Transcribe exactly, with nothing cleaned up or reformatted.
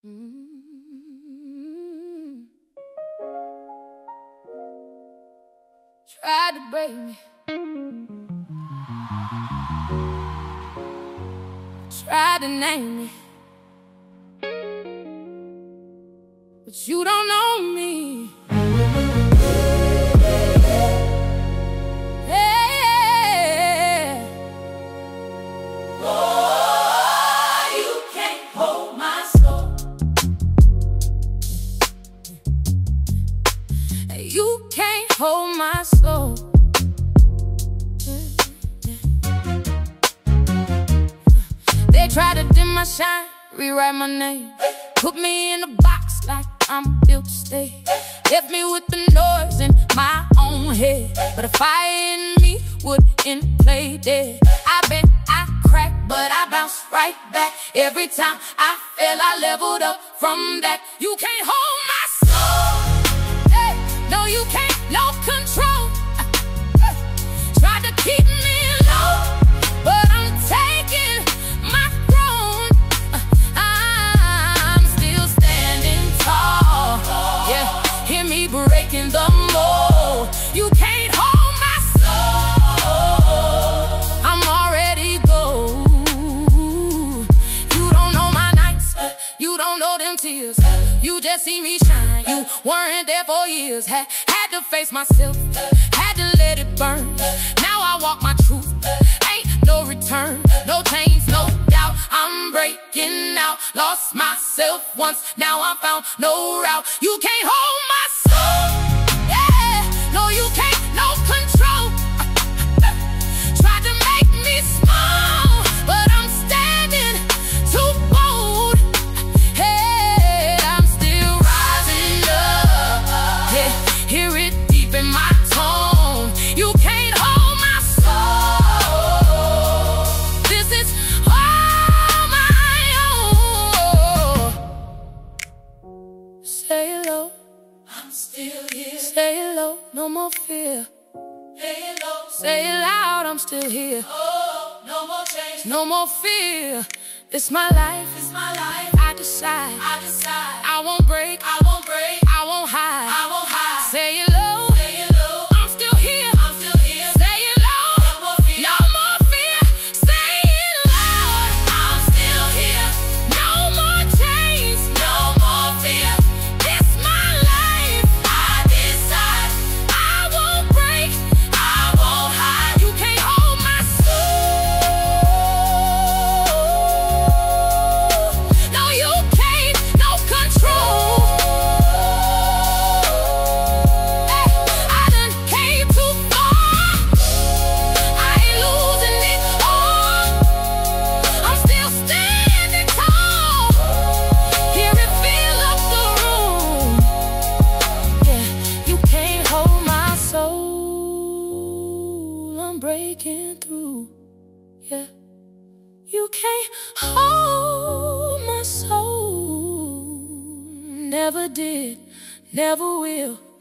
Mm. Tried to break me, tried to name me, but you don't know me. Hey, oh, you can't hold my soul. You can't hold my soul. They try to dim my shine, rewrite my name, put me in a box like I'm built to stay. Left me with the noise in my own head, but a fire in me wouldn't play dead. I bet I cracked, but I bounced right back. Every time I fell, I leveled up from that. You can't hold my soul. Hey, no, you can't, no control. Tried to keep me low, but I'm taking my throne. I'm still standing tall. Yeah, hear me breaking the mold. You can't hold my soul. I'm already gold. You don't know my nights, you don't know them tears. You just see me shine, you weren't there for years. Had, had to face myself, had to let it burn. Now I walk my truth, ain't no return. No chains, no doubt, I'm breaking out. Lost myself once, now I'm found, no route. You can't hold my soul. Yeah, no you can't, no control. Tried to make me small, but I'm standing too bold. Hey, I'm still rising up. Yeah, hear it deep in my tone. You can't hold my soul. This is all my own. Say it low, I'm still here. Say it low, no more fear. Say it low, say it loud, I'm still here. Oh, no more change, no more fear. It's my life, it's my life. I decide, I decide. I won't break, I won't break. I won't hide, I won't hide. Say it low, say it low. I'm still here, I'm still here. Say it low, no more fear, no more fear. Say it loud, I'm still here. No more chains, no more fear. It's my life, I decide. I won't break, I won't hide. You can't hold my soul. No, you can't, no control. Hey, I done came too far. I ain't losing it all. I'm still standing tall. Hear it fill up the room. Yeah, you can't hold my soul. I'm breaking through. Yeah, you can't hold my soul. Never did, never will.